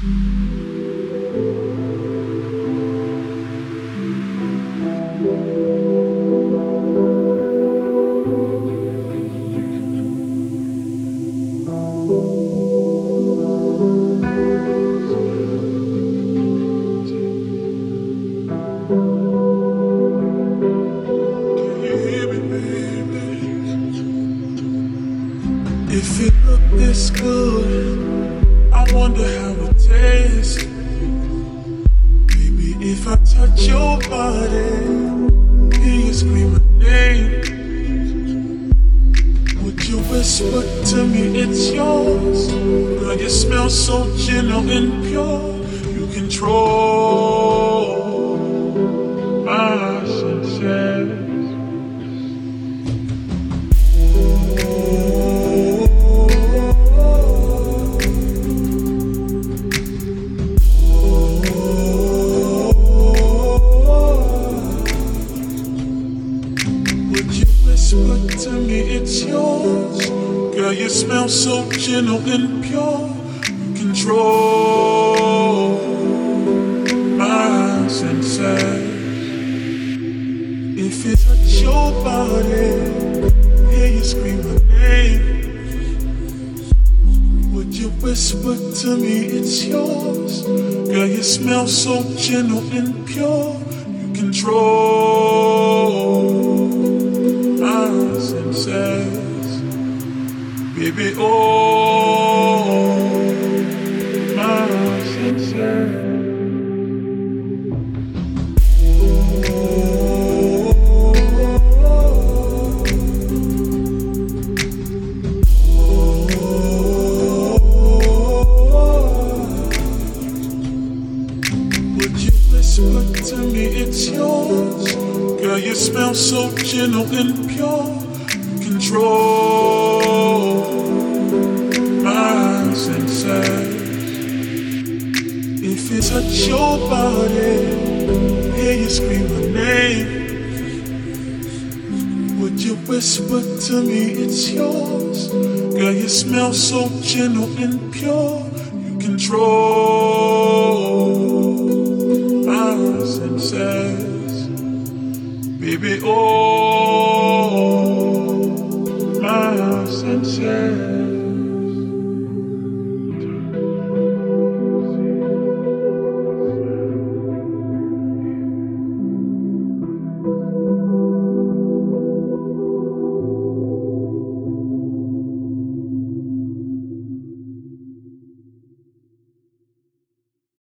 If it look this good, I wonder how it tastes. Baby, if I touch your body, hear you scream my name. Would you whisper to me it's yours? Girl, you smell so gentle and pure. You control my senses. Whisper to me it's yours. Girl, you smell so gentle and pure. You control my senses. If it touch your body, hear you scream my name. Would you whisper to me it's yours? Girl, you smell so gentle and pure. You control senses, baby, oh, my senses. Would you whisper to me it's yours? Girl, you smell so gentle and pure. Control my senses. If it touch your body, hear you scream my name. Would you whisper to me it's yours? Girl, you smell so gentle and pure. You control